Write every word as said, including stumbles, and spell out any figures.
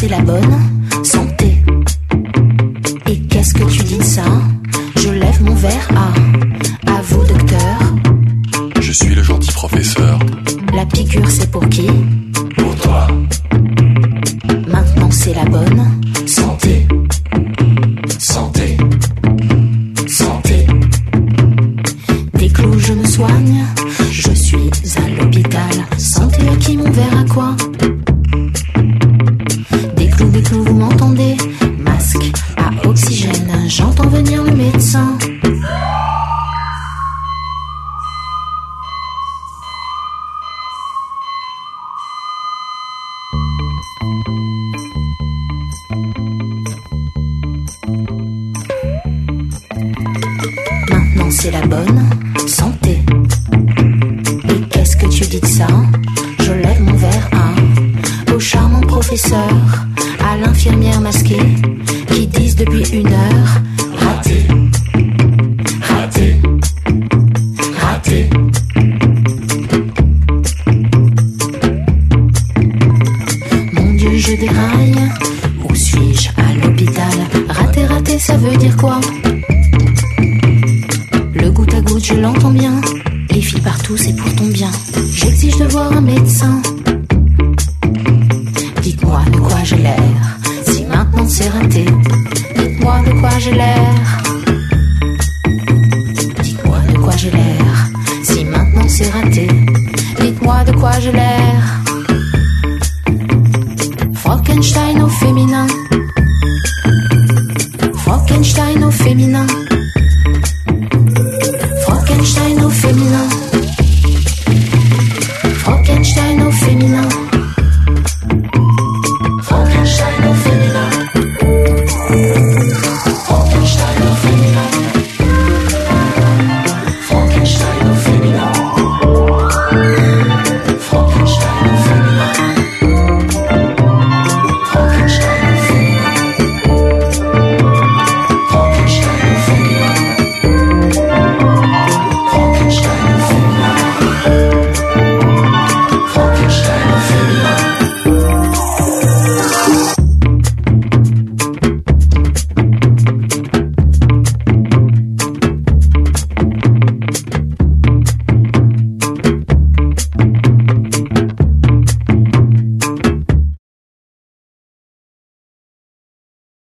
c'est la bonne santé. Et qu'est-ce que tu dis de ça? Je lève mon verre à, à vous docteur. Je suis le gentil professeur. La piqûre c'est pour qui? Pour toi. Maintenant c'est la bonne santé. Santé. Santé. Des clous je me soigne. Je suis à l'hôpital. Santé à qui, mon verre à quoi? Des clous, des clous, vous m'entendez? Masque à oxygène. J'entends venir le médecin. Maintenant c'est la bonne santé. Et qu'est-ce que tu dis de ça? Je lève mon verre à, au charmant professeur, à l'infirmière masquée, qui disent depuis une heure: raté, raté, raté. Mon Dieu, je déraille. Où suis-je? À l'hôpital. Raté, raté, ça veut dire quoi? Le goutte à goutte, je l'entends bien. Les filles partout, c'est pour ton bien. J'exige de voir un médecin. Dites-moi de quoi j'ai l'air, si maintenant c'est raté. Dites-moi de quoi j'ai l'air. Dites-moi de quoi j'ai l'air, si maintenant c'est raté. Dites-moi de quoi j'ai l'air. Frankenstein au féminin.